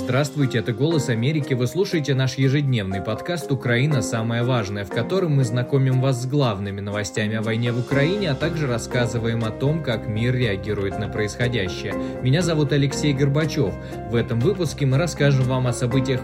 Здравствуйте, это «Голос Америки». Вы слушаете наш ежедневный подкаст «Украина. Самое важное», в котором мы знакомим вас с главными новостями о войне в Украине, а также рассказываем о том, как мир реагирует на происходящее. Меня зовут Алексей Горбачев. В этом выпуске мы расскажем вам о событиях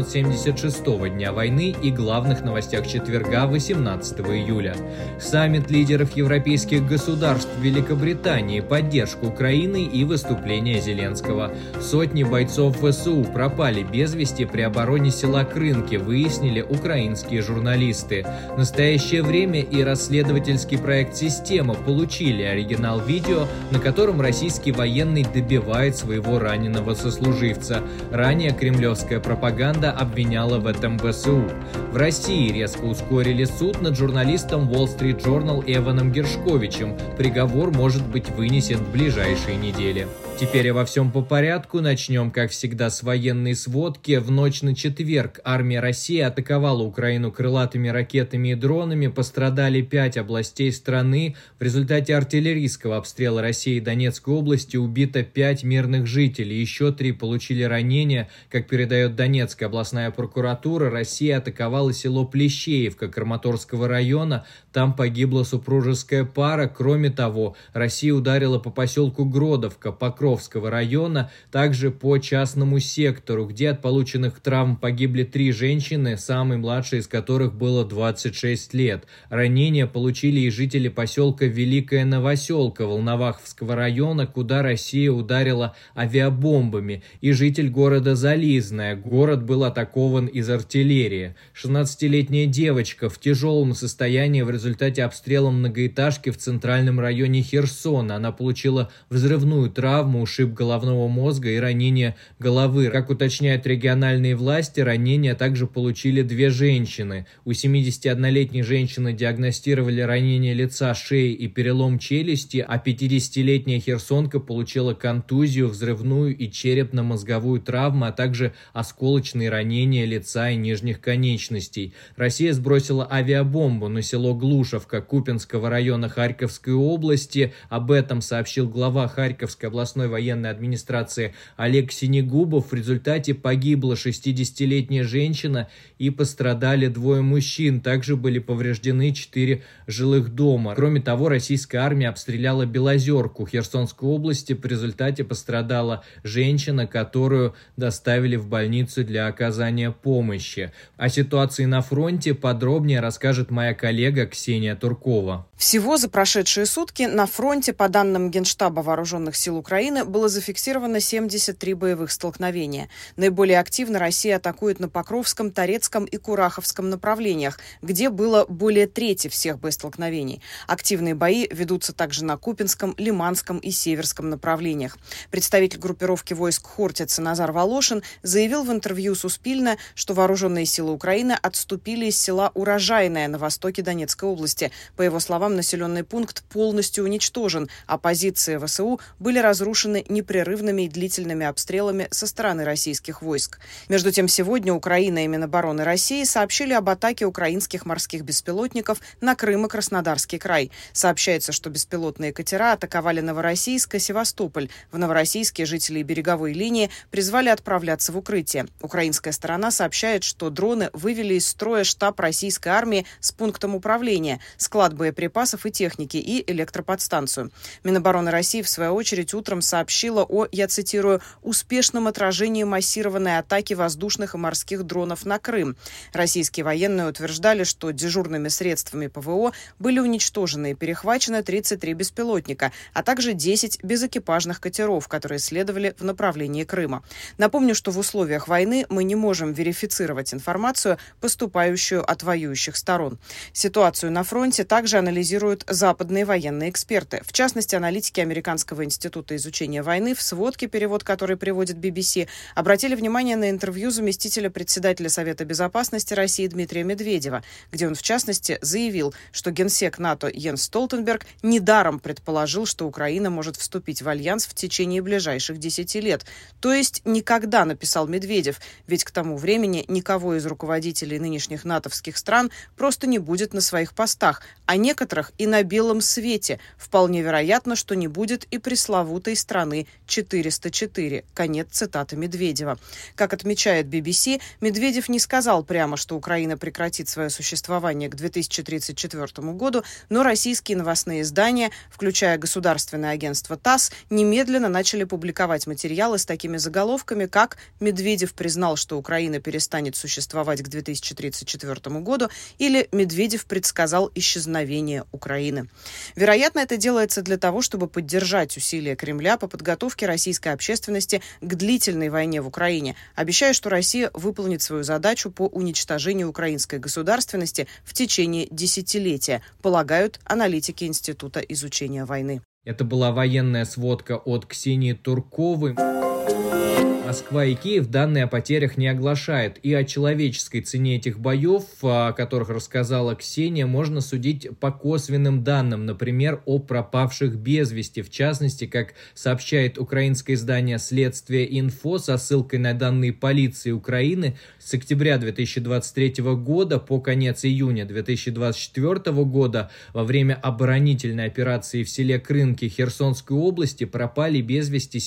876-го дня войны и главных новостях четверга, 18 июля. Саммит лидеров европейских государств в Великобритании, поддержка Украины и выступление Зеленского. Сотни бойцов ВСУ пропали без вести при обороне села Крынки, выяснили украинские журналисты. В настоящее время и расследовательский проект «Система» получили оригинал видео, на котором российский военный добивает своего раненого сослуживца. Ранее кремлевская пропаганда обвиняла в этом ВСУ. В России резко ускорили суд над журналистом Wall Street Journal Эваном Гершковичем. Приговор может быть вынесен в ближайшие недели. Теперь обо всем по порядку. Начнем, как всегда, с военной сводки. В ночь на четверг армия России атаковала Украину крылатыми ракетами и дронами. Пострадали 5 областей страны. В результате артиллерийского обстрела России и Донецкой области убито 5 мирных жителей. Еще 3 получили ранения. Как передает Донецкая областная прокуратура, Россия атаковала село Плещеевка Краматорского района. Там погибла супружеская пара. Кроме того, Россия ударила по поселку Гродовка Покровского района, также по частному сектору, где от полученных травм погибли 3 женщины, самой младшей из которых было 26 лет. Ранения получили и жители поселка Великая Новоселка Волноваховского района, куда Россия ударила авиабомбами, и житель города Зализное. Город был атакован из артиллерии. 16-летняя девочка в тяжелом состоянии в результате обстрела многоэтажки в центральном районе Херсона. Она получила взрывную травму, ушиб головного мозга и ранение головы. Как уточняют региональные власти, ранения также получили 2 женщины. У 71-летней женщины диагностировали ранение лица, шеи и перелом челюсти, а 50-летняя херсонка получила контузию, взрывную и черепно-мозговую травму, а также осколочные ранения лица и нижних конечностей. Россия сбросила авиабомбу на село Глушевка Купинского района Харьковской области. Об этом сообщил глава Харьковской областной военной администрации Олег Синегубов. В результате погибла 60-летняя женщина и пострадали 2 мужчин. Также были повреждены 4 жилых дома. Кроме того, российская армия обстреляла Белозерку Херсонской области. В результате пострадала женщина, которую доставили в больницу для оказания помощи. О ситуации на фронте подробнее расскажет моя коллега Ксения Туркова. Всего за прошедшие сутки на фронте, по данным Генштаба Вооруженных сил Украины, было зафиксировано 73 боевых столкновения. Наиболее активно Россия атакует на Покровском, Торецком и Кураховском направлениях, где было более трети всех боестолкновений. Активные бои ведутся также на Купинском, Лиманском и Северском направлениях. Представитель группировки войск Хортица Назар Волошин заявил в интервью Суспильне, что вооруженные силы Украины отступили из села Урожайное на востоке Донецкой области. По его словам, населенный пункт полностью уничтожен, а позиции ВСУ были разрушены непрерывными и длительными обстрелами со стороны российских войск. Между тем, сегодня Украина и Минобороны России сообщили об атаке украинских морских беспилотников на Крым и Краснодарский край. Сообщается, что беспилотные катера атаковали Новороссийск и Севастополь. В Новороссийске жители береговой линии призвали отправляться в укрытие. Украинская сторона сообщает, что дроны вывели из строя штаб российской армии с пунктом управления, склад боеприпасов и техники и электроподстанцию. Минобороны России, в свою очередь, утром сообщила о, я цитирую, «успешном отражении массированной атаки воздушных и морских дронов на Крым». Российские военные утверждали, что дежурными средствами ПВО были уничтожены и перехвачены 33 беспилотника, а также 10 безэкипажных катеров, которые следовали в направлении Крыма. Напомню, что в условиях войны мы не можем верифицировать информацию, поступающую от воюющих сторон. Ситуацию на фронте также анализируют западные военные эксперты. В частности, аналитики Американского института изучения войны, в сводке, перевод которой приводит BBC, обратили внимание на интервью заместителя председателя Совета безопасности России Дмитрия Медведева, где он, в частности, заявил, что генсек НАТО Йенс Столтенберг недаром предположил, что Украина может вступить в альянс в течение ближайших 10 лет. То есть никогда, написал Медведев, ведь к тому времени никого из руководителей нынешних натовских стран просто не будет на своих постах, а некоторых и на белом свете. Вполне вероятно, что не будет и пресловутой страны 404. Конец цитаты Медведева. Медведева. Как отмечает BBC, Медведев не сказал прямо, что Украина прекратит свое существование к 2034 году, но российские новостные издания, включая государственное агентство ТАСС, немедленно начали публиковать материалы с такими заголовками, как «Медведев признал, что Украина перестанет существовать к 2034 году» или «Медведев предсказал исчезновение Украины». Вероятно, это делается для того, чтобы поддержать усилия Кремля по подготовке российской общественности к длительной войне в Украине, обещая, что Россия выполнит свою задачу по уничтожению украинской государственности в течение десятилетия, полагают аналитики Института изучения войны. Это была военная сводка от Ксении Турковой. Москва и Киев данные о потерях не оглашают, и о человеческой цене этих боев, о которых рассказала Ксения, можно судить по косвенным данным, например, о пропавших без вести. В частности, как сообщает украинское издание «Следствие Инфо» со ссылкой на данные полиции Украины, с октября 2023 года по конец июня 2024 года во время оборонительной операции в селе Крынки Херсонской области пропали без вести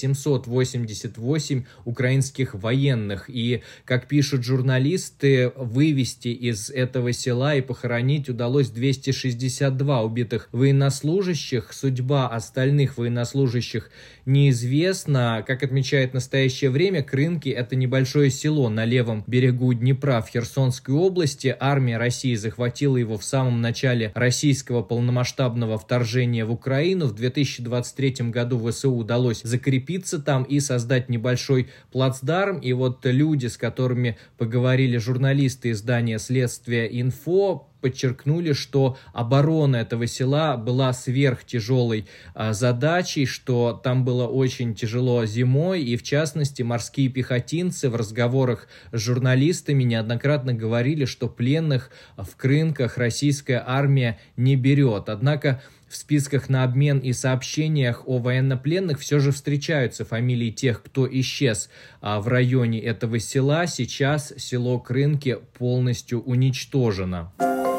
788 украинских военных. И, как пишут журналисты, вывести из этого села и похоронить удалось 262 убитых военнослужащих. Судьба остальных военнослужащих неизвестна. Как отмечает в настоящее время, Крынки – это небольшое село на левом берегу Днепра в Херсонской области. Армия России захватила его в самом начале российского полномасштабного вторжения в Украину. В 2023 году ВСУ удалось закрепиться там и создать небольшой плацдарм. И вот люди, с которыми поговорили журналисты издания «Следствие Инфо», подчеркнули, что оборона этого села была сверхтяжелой задачей, что там было очень тяжело зимой, и в частности морские пехотинцы в разговорах с журналистами неоднократно говорили, что пленных в Крынках российская армия не берет. Однако в списках на обмен и сообщениях о военнопленных все же встречаются фамилии тех, кто исчез в районе этого села. Сейчас село Крынки полностью уничтожено.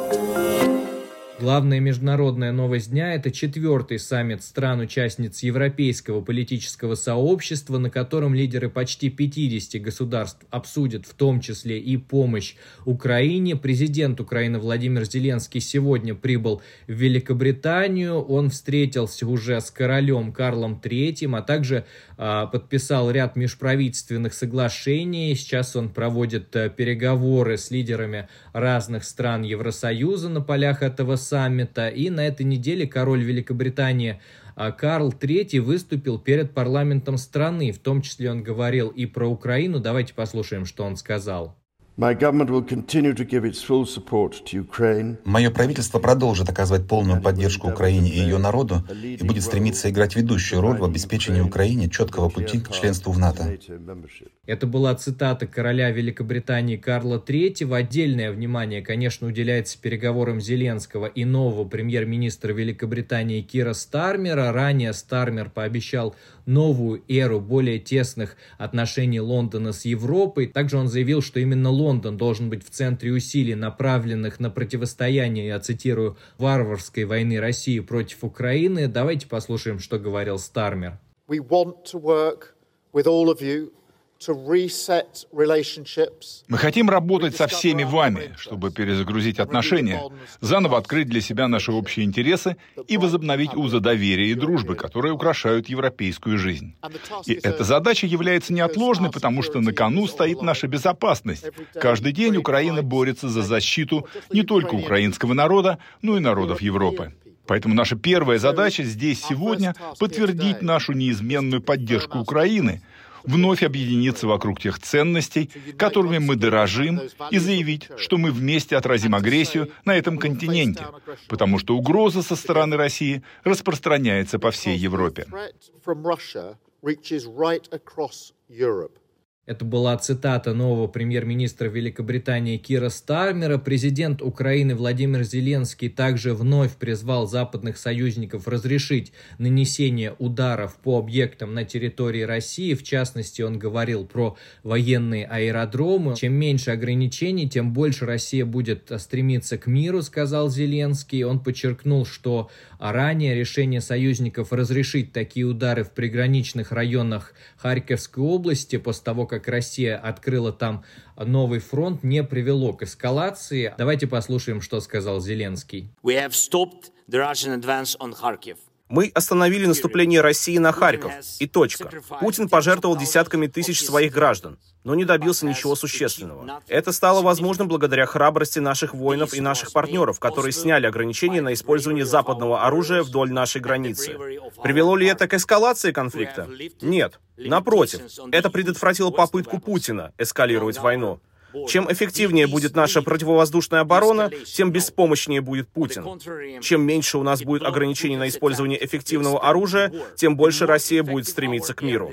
Главная международная новость дня – это 4-й саммит стран-участниц Европейского политического сообщества, на котором лидеры почти 50 государств обсудят в том числе и помощь Украине. Президент Украины Владимир Зеленский сегодня прибыл в Великобританию. Он встретился уже с королем Карлом III, а также подписал ряд межправительственных соглашений. Сейчас он проводит переговоры с лидерами разных стран Евросоюза на полях этого саммита. И на этой неделе король Великобритании Карл III выступил перед парламентом страны. В том числе он говорил и про Украину. Давайте послушаем, что он сказал. Мое правительство продолжит оказывать полную поддержку Украине и ее народу и будет стремиться играть ведущую роль в обеспечении Украине четкого пути к членству в НАТО. Это была цитата короля Великобритании Карла III. Отдельное внимание, конечно, уделяется переговорам Зеленского и нового премьер-министра Великобритании Кира Стармера. Ранее Стармер пообещал новую эру более тесных отношений Лондона с Европой. Также он заявил, что именно Лондон должен быть в центре усилий, направленных на противостояние, я цитирую, варварской войны России против Украины. Давайте послушаем, что говорил Стармер. Мы хотим работать со всеми вами, чтобы перезагрузить отношения, заново открыть для себя наши общие интересы и возобновить узы доверия и дружбы, которые украшают европейскую жизнь. И эта задача является неотложной, потому что на кону стоит наша безопасность. Каждый день Украина борется за защиту не только украинского народа, но и народов Европы. Поэтому наша первая задача здесь сегодня — подтвердить нашу неизменную поддержку Украины, вновь объединиться вокруг тех ценностей, которыми мы дорожим, и заявить, что мы вместе отразим агрессию на этом континенте, потому что угроза со стороны России распространяется по всей Европе. Это была цитата нового премьер-министра Великобритании Кира Стармера. Президент Украины Владимир Зеленский также вновь призвал западных союзников разрешить нанесение ударов по объектам на территории России. В частности, он говорил про военные аэродромы. Чем меньше ограничений, тем больше Россия будет стремиться к миру, сказал Зеленский. Он подчеркнул, что ранее решение союзников разрешить такие удары в приграничных районах Харьковской области после того, как как Россия открыла там новый фронт, не привело к эскалации. Давайте послушаем, что сказал Зеленский. Мы остановили наступление России на Харьков. И точка. Путин пожертвовал десятками тысяч своих граждан, но не добился ничего существенного. Это стало возможным благодаря храбрости наших воинов и наших партнеров, которые сняли ограничения на использование западного оружия вдоль нашей границы. Привело ли это к эскалации конфликта? Нет. Напротив, это предотвратило попытку Путина эскалировать войну. Чем эффективнее будет наша противовоздушная оборона, тем беспомощнее будет Путин. Чем меньше у нас будет ограничений на использование эффективного оружия, тем больше Россия будет стремиться к миру.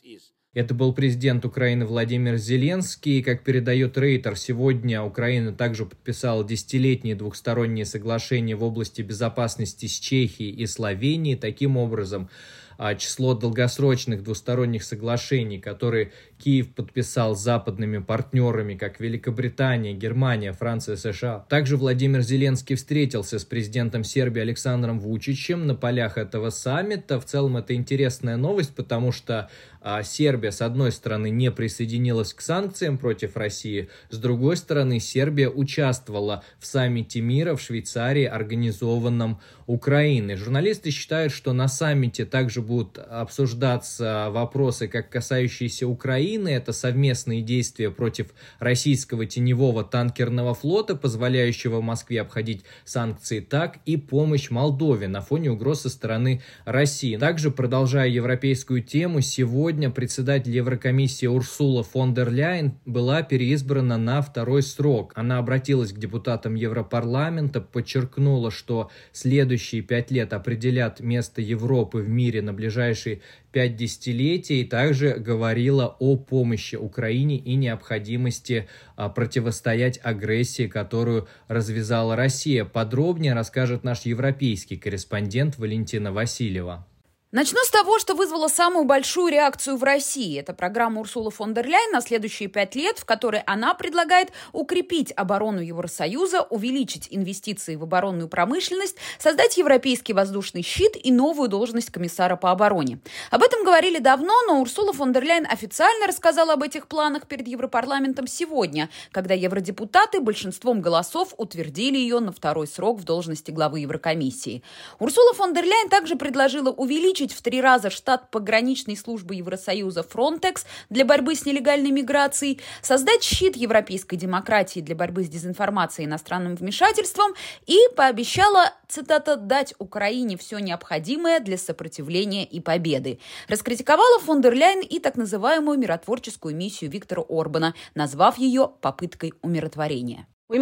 Это был президент Украины Владимир Зеленский. Как передает Рейтер, сегодня Украина также подписала десятилетние двухсторонние соглашения в области безопасности с Чехией и Словенией. Таким образом, число долгосрочных двусторонних соглашений, которые Киев подписал с западными партнерами, как Великобритания, Германия, Франция, США. Также Владимир Зеленский встретился с президентом Сербии Александром Вучичем на полях этого саммита. В целом это интересная новость, потому что Сербия, с одной стороны, не присоединилась к санкциям против России, с другой стороны, Сербия участвовала в саммите мира в Швейцарии, организованном Украиной. Журналисты считают, что на саммите также будут обсуждаться вопросы, как касающиеся Украины. Это совместные действия против российского теневого танкерного флота, позволяющего Москве обходить санкции, так и помощь Молдове на фоне угроз со стороны России. Также, продолжая европейскую тему, сегодня председатель Еврокомиссии Урсула фон дер Ляйен была переизбрана на второй срок. Она обратилась к депутатам Европарламента, подчеркнула, что следующие 5 лет определят место Европы в мире на ближайшие 5 десятилетий, и также говорила о помощи Украине и необходимости противостоять агрессии, которую развязала Россия. Подробнее расскажет наш европейский корреспондент Валентина Васильева. Начну с того, что вызвало самую большую реакцию в России. Это программа Урсулы фон дер Ляйен на следующие 5 лет, в которой она предлагает укрепить оборону Евросоюза, увеличить инвестиции в оборонную промышленность, создать европейский воздушный щит и новую должность комиссара по обороне. Об этом говорили давно, но Урсула фон дер Ляйен официально рассказала об этих планах перед Европарламентом сегодня, когда евродепутаты большинством голосов утвердили ее на второй срок в должности главы Еврокомиссии. Урсула фон дер Ляйен также предложила увеличить в 3 раза штат пограничной службы Евросоюза Frontex для борьбы с нелегальной миграцией, создать щит европейской демократии для борьбы с дезинформацией и иностранным вмешательством и пообещала, цитата, «дать Украине все необходимое для сопротивления и победы». Раскритиковала фон дер Ляйен и так называемую миротворческую миссию Виктора Орбана, назвав ее попыткой умиротворения. Мы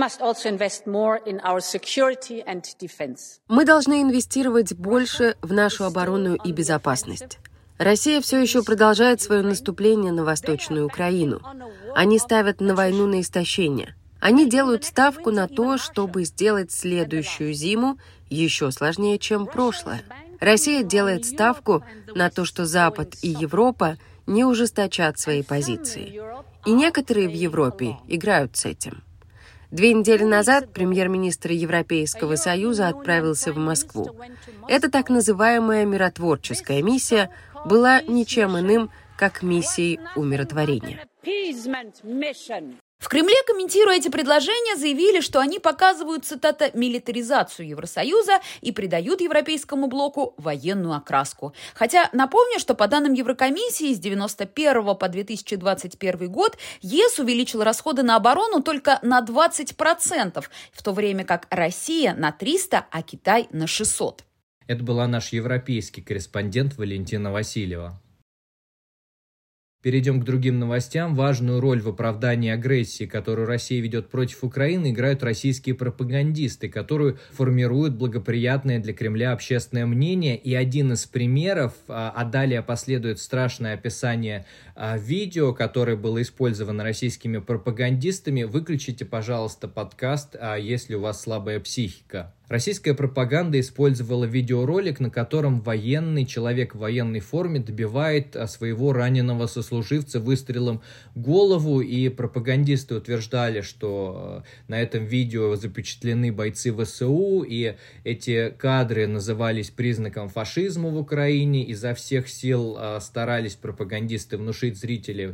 должны инвестировать больше в нашу оборону и безопасность. Россия все еще продолжает свое наступление на Восточную Украину. Они ставят на войну на истощение. Они делают ставку на то, чтобы сделать следующую зиму еще сложнее, чем прошлое. Россия делает ставку на то, что Запад и Европа не ужесточат свои позиции. И некоторые в Европе играют с этим. 2 недели назад премьер-министр Европейского Союза отправился в Москву. Эта так называемая миротворческая миссия была ничем иным, как миссией умиротворения. В Кремле, комментируя эти предложения, заявили, что они показывают, цитата, «милитаризацию Евросоюза» и придают европейскому блоку военную окраску. Хотя напомню, что по данным Еврокомиссии с 1991 по 2021 год ЕС увеличил расходы на оборону только на 20%, в то время как Россия на 300%, а Китай на 600%. Это была наш европейский корреспондент Валентина Васильева. Перейдем к другим новостям. Важную роль в оправдании агрессии, которую Россия ведет против Украины, играют российские пропагандисты, которые формируют благоприятное для Кремля общественное мнение. И один из примеров, а далее последует страшное описание видео, которое было использовано российскими пропагандистами. Выключите, пожалуйста, подкаст, если у вас слабая психика. Российская пропаганда использовала видеоролик, на котором человек в военной форме добивает своего раненого сослуживца выстрелом в голову, и пропагандисты утверждали, что на этом видео запечатлены бойцы ВСУ, и эти кадры назывались признаком фашизма в Украине. Изо всех сил старались пропагандисты внушить зрителям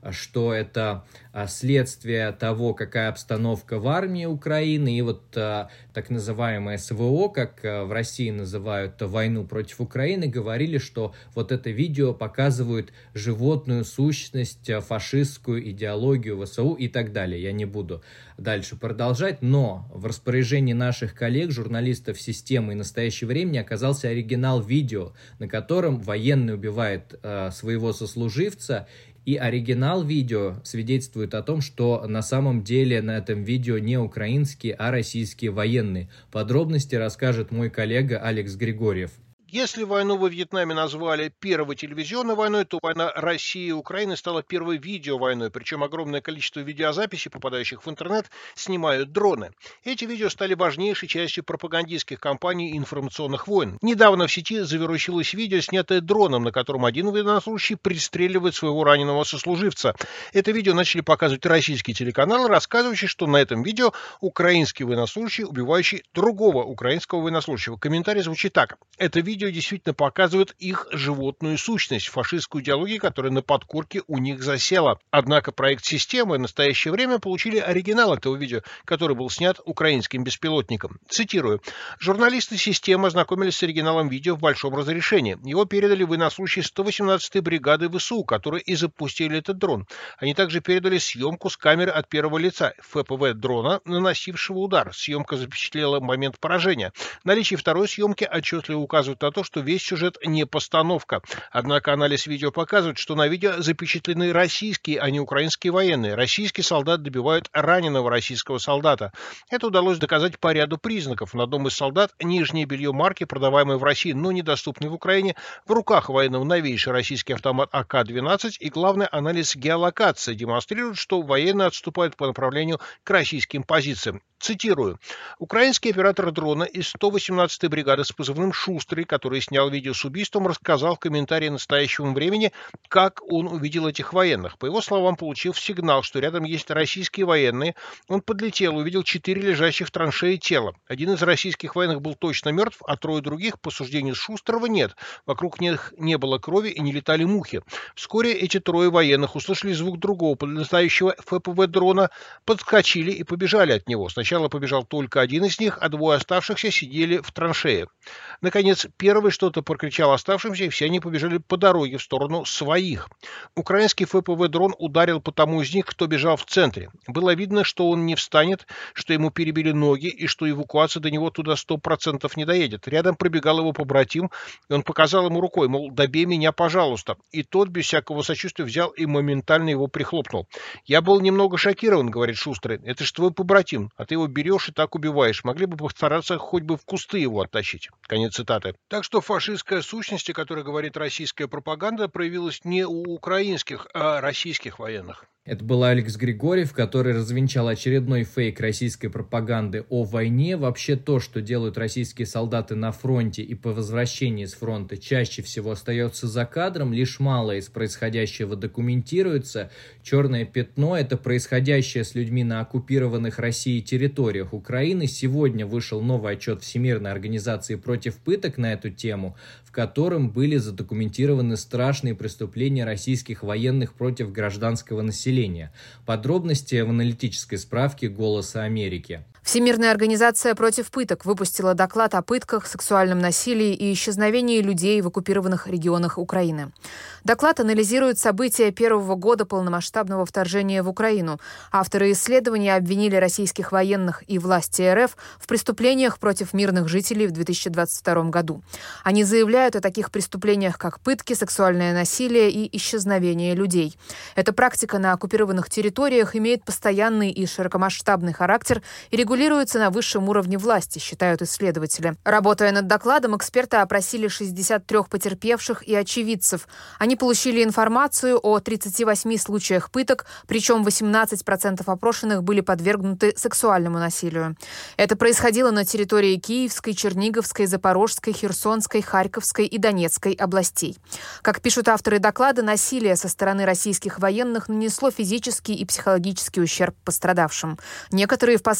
что это следствие того, какая обстановка в армии Украины, и вот так называемое СВО, как в России называют войну против Украины, говорили, что вот это видео показывает животную сущность, фашистскую идеологию ВСУ и так далее. Я не буду дальше продолжать, но в распоряжении наших коллег, журналистов системы и настоящего времени оказался оригинал видео, на котором военный убивает своего сослуживца, и оригинал видео свидетельствует о том, что на самом деле на этом видео не украинские, а российские военные. Подробности расскажет мой коллега Алекс Григорьев. Если войну во Вьетнаме назвали первой телевизионной войной, то война России и Украины стала первой видеовойной, причем огромное количество видеозаписей, попадающих в интернет, снимают дроны. Эти видео стали важнейшей частью пропагандистских кампаний и информационных войн. Недавно в сети завирусилось видео, снятое дроном, на котором один военнослужащий пристреливает своего раненого сослуживца. Это видео начали показывать российские телеканалы, рассказывающие, что на этом видео украинский военнослужащий, убивающий другого украинского военнослужащего. Комментарий звучит так. Это видео действительно показывает их животную сущность, фашистскую идеологию, которая на подкорке у них засела. Однако проект «Системы» в настоящее время получили оригинал этого видео, который был снят украинским беспилотником. Цитирую. «Журналисты «Системы» ознакомились с оригиналом видео в большом разрешении. Его передали военнослужащие 118-й бригады ВСУ, которые и запустили этот дрон. Они также передали съемку с камеры от первого лица ФПВ дрона, наносившего удар. Съемка запечатлела момент поражения. Наличие второй съемки отчетливо указывает на то, что весь сюжет не постановка. Однако анализ видео показывает, что на видео запечатлены российские, а не украинские военные. Российский солдат добивает раненого российского солдата. Это удалось доказать по ряду признаков. На одном из солдат нижнее белье марки, продаваемое в России, но недоступное в Украине, в руках военного новейший российский автомат АК-12 и, главное, анализ геолокации демонстрирует, что военные отступают по направлению к российским позициям. Цитирую. Украинский оператор дрона из 118-й бригады с позывным «Шустрый», который снял видео с убийством, рассказал в комментарии настоящего времени, как он увидел этих военных. По его словам, получив сигнал, что рядом есть российские военные, он подлетел, увидел 4 лежащих в траншее тела. Один из российских военных был точно мертв, а 3 других, по суждению Шустрого, нет. Вокруг них не было крови и не летали мухи. Вскоре эти 3 военных услышали звук другого подлетающего ФПВ дрона, подскочили и побежали от него. Сначала побежал только один из них, а 2 оставшихся сидели в траншее. Наконец, первый что-то прокричал оставшимся, и все они побежали по дороге в сторону своих. Украинский ФПВ-дрон ударил по тому из них, кто бежал в центре. Было видно, что он не встанет, что ему перебили ноги, и что эвакуация до него туда 100% не доедет. Рядом пробегал его побратим, и он показал ему рукой, мол, добей меня, пожалуйста. И тот без всякого сочувствия взял и моментально его прихлопнул. «Я был немного шокирован», — говорит Шустрый. «Это ж твой побратим, а ты его берешь и так убиваешь. Могли бы постараться хоть бы в кусты его оттащить». Конец цитаты. Так что фашистская сущность, о которой говорит российская пропаганда, проявилась не у украинских, а российских военных. Это был Алекс Григорьев, который развенчал очередной фейк российской пропаганды о войне. Вообще то, что делают российские солдаты на фронте и по возвращении с фронта, чаще всего остается за кадром. Лишь мало из происходящего документируется. Черное пятно – это происходящее с людьми на оккупированных Россией территориях Украины. Сегодня вышел новый отчет Всемирной организации против пыток на эту тему, в котором были задокументированы страшные преступления российских военных против гражданского населения. Подробности в аналитической справке «Голоса Америки». Всемирная организация против пыток выпустила доклад о пытках, сексуальном насилии и исчезновении людей в оккупированных регионах Украины. Доклад анализирует события первого года полномасштабного вторжения в Украину. Авторы исследования обвинили российских военных и власти РФ в преступлениях против мирных жителей в 2022 году. Они заявляют о таких преступлениях, как пытки, сексуальное насилие и исчезновение людей. Эта практика на оккупированных территориях имеет постоянный и широкомасштабный характер и регулируется на высшем уровне власти, считают исследователи. Работая над докладом, эксперты опросили 63 потерпевших и очевидцев. Они получили информацию о 38 случаях пыток, причем 18% опрошенных были подвергнуты сексуальному насилию. Это происходило на территории Киевской, Черниговской, Запорожской, Херсонской, Харьковской и Донецкой областей. Как пишут авторы доклада, насилие со стороны российских военных нанесло физический и психологический ущерб пострадавшим. Некоторые впоследствии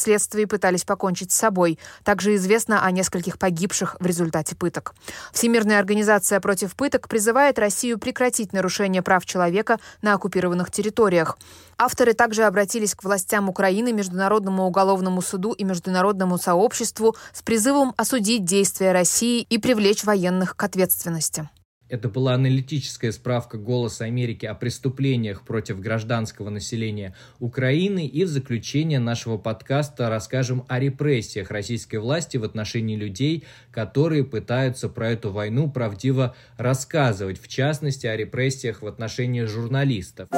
пытались покончить с собой. Также известно о нескольких погибших в результате пыток. Всемирная организация против пыток призывает Россию прекратить нарушение прав человека на оккупированных территориях. Авторы также обратились к властям Украины, Международному уголовному суду и международному сообществу с призывом осудить действия России и привлечь военных к ответственности. Это была аналитическая справка «Голоса Америки» о преступлениях против гражданского населения Украины. И в заключение нашего подкаста расскажем о репрессиях российской власти в отношении людей, которые пытаются про эту войну правдиво рассказывать. В частности, о репрессиях в отношении журналистов.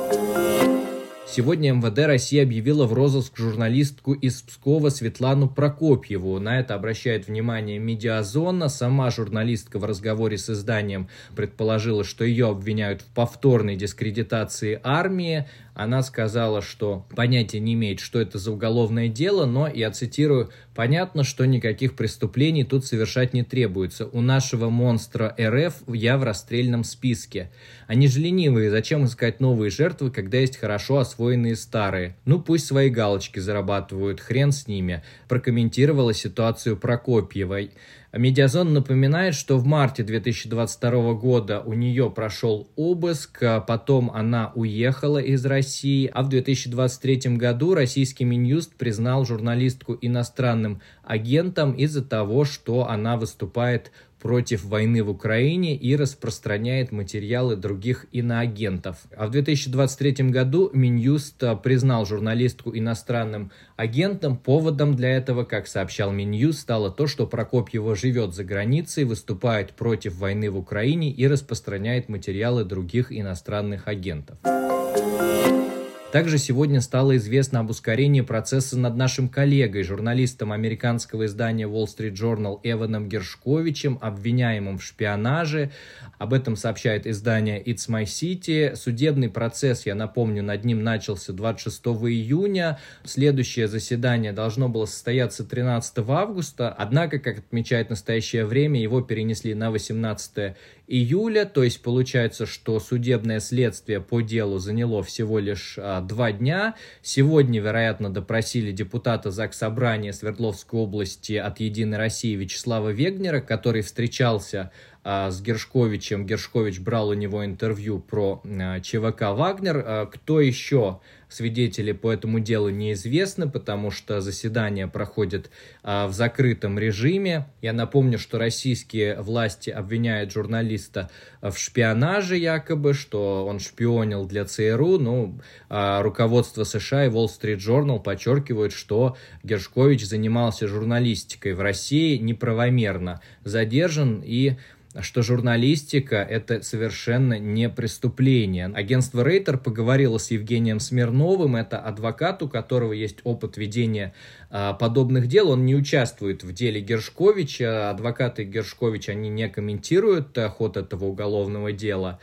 Сегодня МВД России объявила в розыск журналистку из Пскова Светлану Прокопьеву. На это обращает внимание «Медиазона». Сама журналистка в разговоре с изданием предположила, что ее обвиняют в повторной дискредитации армии. Она сказала, что понятия не имеет, что это за уголовное дело, но, я цитирую, «понятно, что никаких преступлений тут совершать не требуется. У нашего монстра РФ я в расстрельном списке. Они же ленивые, зачем искать новые жертвы, когда есть хорошо освоенные старые? Ну, пусть свои галочки зарабатывают, хрен с ними», прокомментировала ситуацию Прокопьевой. Медиазон напоминает, что в марте 2022 года у нее прошел обыск, потом она уехала из России, а в 2023 году российский Минюст признал журналистку иностранным агентом из-за того, что она выступает против войны в Украине и распространяет материалы других иноагентов. А в 2023 году Минюст признал журналистку иностранным агентом. Поводом для этого, как сообщал Минюст, стало то, что Прокопьева живет за границей, выступает против войны в Украине и распространяет материалы других иностранных агентов. Также сегодня стало известно об ускорении процесса над нашим коллегой, журналистом американского издания Wall Street Journal Эваном Гершковичем, обвиняемым в шпионаже. Об этом сообщает издание It's My City. Судебный процесс, я напомню, над ним начался 26 июня. Следующее заседание должно было состояться 13 августа. Однако, как отмечает настоящее время, его перенесли на 18 июля. То есть получается, что судебное следствие по делу заняло всего лишь 2 дня. Сегодня, вероятно, допросили депутата Заксобрания Свердловской области от «Единой России» Вячеслава Вегнера, который встречался с Гершковичем. Гершкович брал у него интервью про ЧВК «Вагнер». Кто еще свидетели по этому делу неизвестны, потому что заседания проходят в закрытом режиме. Я напомню, что российские власти обвиняют журналиста в шпионаже якобы, что он шпионил для ЦРУ. Руководство США и Wall Street Journal подчеркивают, что Гершкович занимался журналистикой в России неправомерно задержан и что журналистика – это совершенно не преступление. Агентство Рейтер поговорило с Евгением Смирновым, это адвокат, у которого есть опыт ведения подобных дел. Он не участвует в деле Гершковича. Адвокаты Гершковича, они не комментируют ход этого уголовного дела.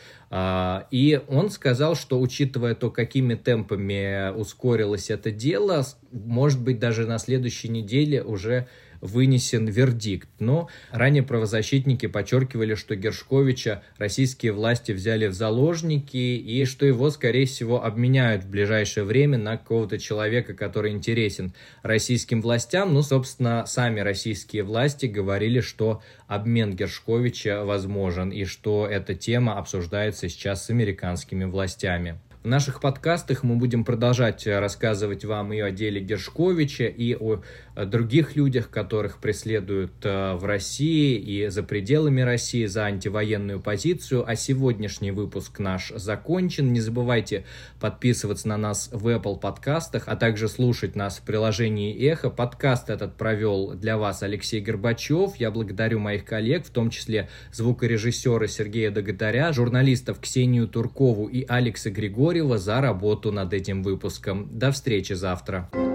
И он сказал, что, учитывая то, какими темпами ускорилось это дело, может быть, даже на следующей неделе уже вынесен вердикт. Но ранее правозащитники подчеркивали, что Гершковича российские власти взяли в заложники и что его, скорее всего, обменяют в ближайшее время на какого-то человека, который интересен российским властям. Собственно, сами российские власти говорили, что обмен Гершковича возможен и что эта тема обсуждается сейчас с американскими властями. В наших подкастах мы будем продолжать рассказывать вам и о деле Гершковича, и о других людях, которых преследуют в России и за пределами России за антивоенную позицию. А сегодняшний выпуск наш закончен. Не забывайте подписываться на нас в Apple подкастах, а также слушать нас в приложении Эхо. Подкаст этот провел для вас Алексей Горбачев. Я благодарю моих коллег, в том числе звукорежиссера Сергея Доготаря, журналистов Ксению Туркову и Алекса Григорьева за работу над этим выпуском. До встречи завтра.